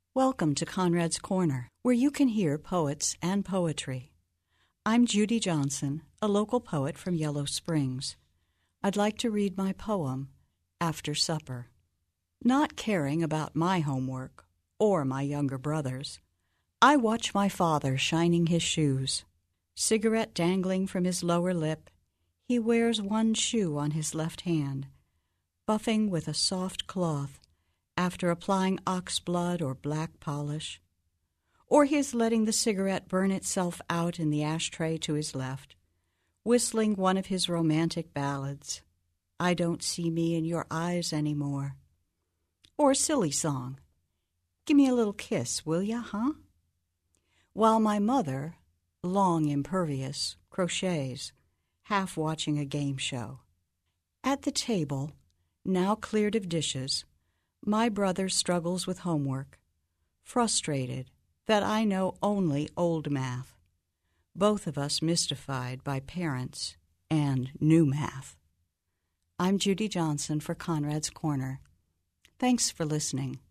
Welcome to Conrad's Corner, where you can hear poets and poetry. I'm Judy Johnson, a local poet from Yellow Springs. I'd like to read my poem, After Supper. Not caring about my homework or my younger brothers, I watch my father shining his shoes. Cigarette dangling from his lower lip, he wears one shoe on his left hand, buffing with a soft cloth after applying ox blood or black polish. Or he is letting the cigarette burn itself out in the ashtray to his left, whistling one of his romantic ballads, I Don't See Me in Your Eyes Anymore. Or a silly song, Give me a little kiss, will ya, huh? While my mother, long impervious, crochets, half watching a game show. At the table, now cleared of dishes, my brother struggles with homework, frustrated that I know only old math, both of us mystified by parents and new math. I'm Judy Johnson for Conrad's Corner. Thanks for listening.